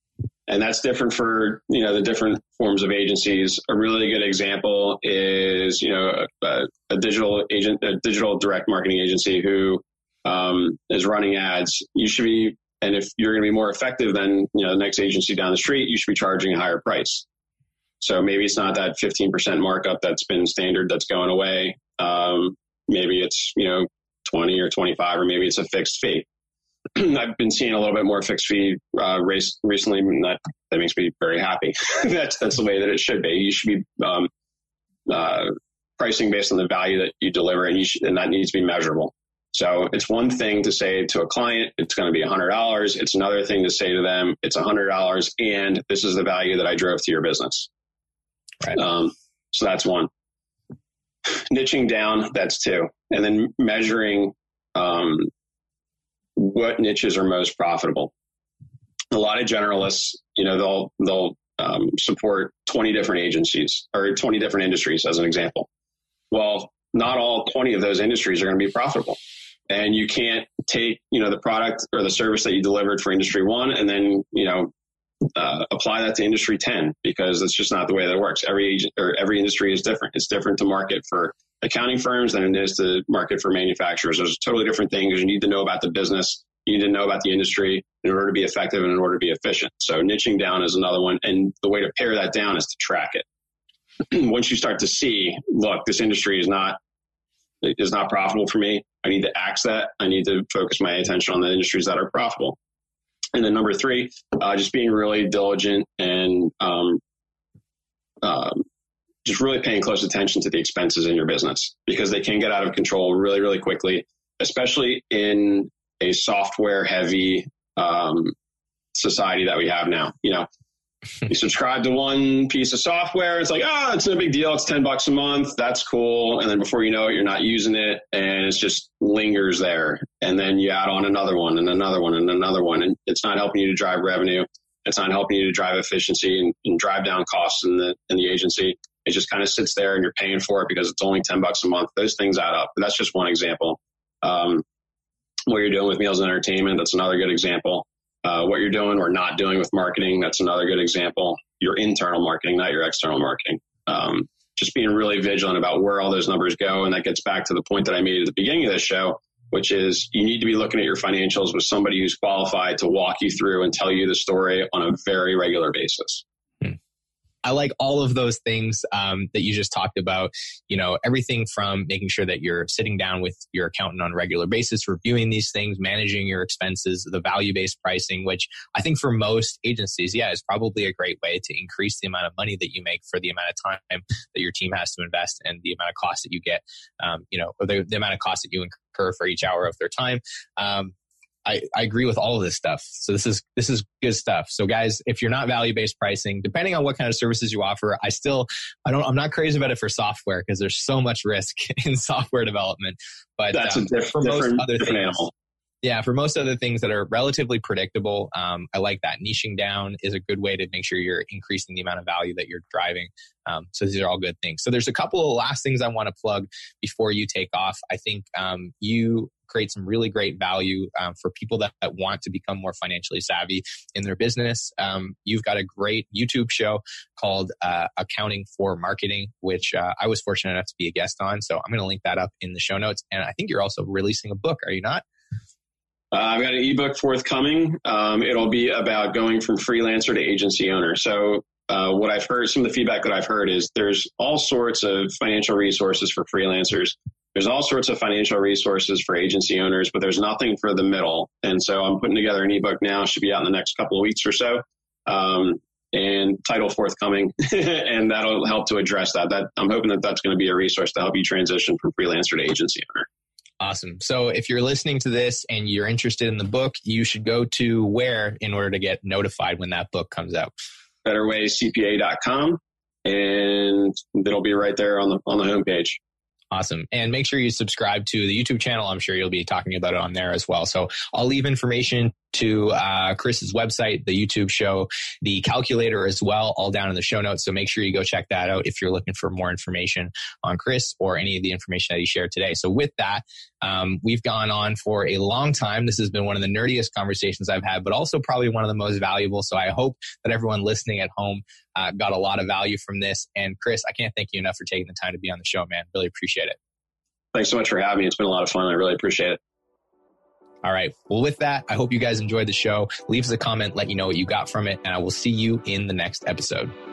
And that's different for, you know, the different forms of agencies. A really good example is, you know, a, a digital agent, a digital direct marketing agency who um, is running ads. You should be, and if you're going to be more effective than, you know, the next agency down the street, you should be charging a higher price. So maybe it's not that fifteen percent markup that's been standard that's going away. Um, maybe it's, you know, twenty or twenty-five, or maybe it's a fixed fee. I've been seeing a little bit more fixed fee uh, race recently. And that, that makes me very happy. that's that's the way that it should be. You should be um, uh, pricing based on the value that you deliver, and you should, and that needs to be measurable. So it's one thing to say to a client, it's going to be one hundred dollars. It's another thing to say to them, it's one hundred dollars, and this is the value that I drove to your business. Right. Um, so that's one. Niching down, that's two. And then measuring um, what niches are most profitable. A lot of generalists, you know, they'll they'll um, support twenty different agencies or twenty different industries as an example. Well, not all twenty of those industries are going to be profitable. And you can't take, you know, the product or the service that you delivered for industry one and then, you know, uh, apply that to industry ten, because that's just not the way that it works. Every agent or every industry is different. It's different to market for accounting firms than it is to market for manufacturers. There's a totally different thing because you need to know about the business. You need to know about the industry in order to be effective and in order to be efficient. So niching down is another one. And the way to pare that down is to track it. Once you start to see, look, this industry is not, is not profitable for me. I need to axe that. I need to focus my attention on the industries that are profitable. And then number three, uh, just being really diligent and um, um, just really paying close attention to the expenses in your business, because they can get out of control really, really quickly, especially in a software heavy um, society that we have now. You know, you subscribe to one piece of software, it's like, oh, it's no big deal. It's ten bucks a month. That's cool. And then before you know it, you're not using it and it's just lingers there. And then you add on another one and another one and another one. And it's not helping you to drive revenue. It's not helping you to drive efficiency and, and drive down costs in the, in the agency. It just kind of sits there and you're paying for it because it's only ten bucks a month. Those things add up. But that's just one example. Um, what you're doing with meals and entertainment, that's another good example. Uh, what you're doing or not doing with marketing, that's another good example. Your internal marketing, not your external marketing. Um, just being really vigilant about where all those numbers go. And that gets back to the point that I made at the beginning of this show, which is you need to be looking at your financials with somebody who's qualified to walk you through and tell you the story on a very regular basis. I like all of those things um, that you just talked about, you know, everything from making sure that you're sitting down with your accountant on a regular basis, reviewing these things, managing your expenses, the value-based pricing, which I think for most agencies, yeah, is probably a great way to increase the amount of money that you make for the amount of time that your team has to invest and the amount of cost that you get, um, you know, or the, the amount of cost that you incur for each hour of their time. Um, I, I agree with all of this stuff. So this is this is good stuff. So guys, if you're not value-based pricing, depending on what kind of services you offer, I still I don't I'm not crazy about it for software because there's so much risk in software development. But that's um, a diff- for most different, other different things, animal. Yeah, for most other things that are relatively predictable, um, I like that. Niching down is a good way to make sure you're increasing the amount of value that you're driving. Um, so these are all good things. So there's a couple of last things I want to plug before you take off. I think um, you create some really great value um, for people that, that want to become more financially savvy in their business. Um, you've got a great YouTube show called uh, Accounting for Marketing, which uh, I was fortunate enough to be a guest on. So I'm going to link that up in the show notes. And I think you're also releasing a book, are you not? Uh, I've got an ebook forthcoming. Um, it'll be about going from freelancer to agency owner. So uh, what I've heard, some of the feedback that I've heard is there's all sorts of financial resources for freelancers. There's all sorts of financial resources for agency owners, but there's nothing for the middle. And so I'm putting together an ebook now. Should be out in the next couple of weeks or so. Um, and title forthcoming. And that'll help to address that. That I'm hoping that that's going to be a resource to help you transition from freelancer to agency owner. Awesome. So if you're listening to this and you're interested in the book, you should go to where in order to get notified when that book comes out? better ways c p a dot com, and it'll be right there on the on the homepage. Awesome. And make sure you subscribe to the YouTube channel. I'm sure you'll be talking about it on there as well. So I'll leave information to uh, Chris's website, the YouTube show, the calculator as well, all down in the show notes. So make sure you go check that out if you're looking for more information on Chris or any of the information that he shared today. So with that, um, we've gone on for a long time. This has been one of the nerdiest conversations I've had, but also probably one of the most valuable. So I hope that everyone listening at home uh, got a lot of value from this. And Chris, I can't thank you enough for taking the time to be on the show, man. Really appreciate it. Thanks so much for having me. It's been a lot of fun. I really appreciate it. All right. Well, with that, I hope you guys enjoyed the show. Leave us a comment, let you know what you got from it, and I will see you in the next episode.